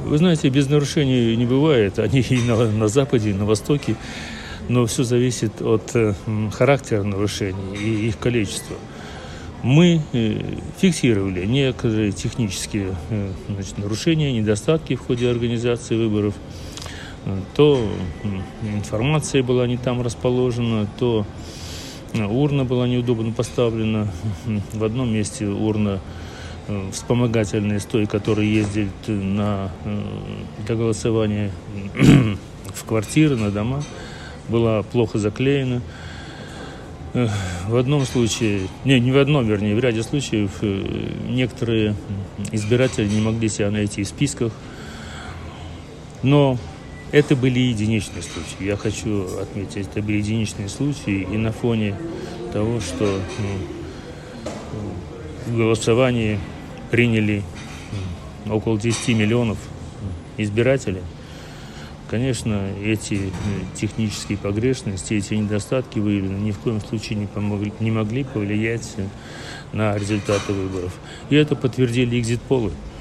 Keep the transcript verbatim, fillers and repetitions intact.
Вы знаете, без нарушений не бывает. Они и на, на Западе, и на Востоке. Но все зависит от э, характера нарушений и их количества. Мы э, фиксировали некоторые технические э, значит, нарушения, недостатки в ходе организации выборов. То информация была не там расположена, то урна была неудобно поставлена. В одном месте урна вспомогательная с той, которая ездит на, для голосования в квартиры, на дома, была плохо заклеена. В одном случае, не, не в одном, вернее, в ряде случаев некоторые избиратели не могли себя найти в списках. Но это были единичные случаи. Я хочу отметить, это были единичные случаи, и на фоне того, что ну, в голосовании приняли около десяти миллионов избирателей, конечно, эти технические погрешности, эти недостатки выявлены ни в коем случае не, помогли, не могли повлиять на результаты выборов. И это подтвердили экзит-полы.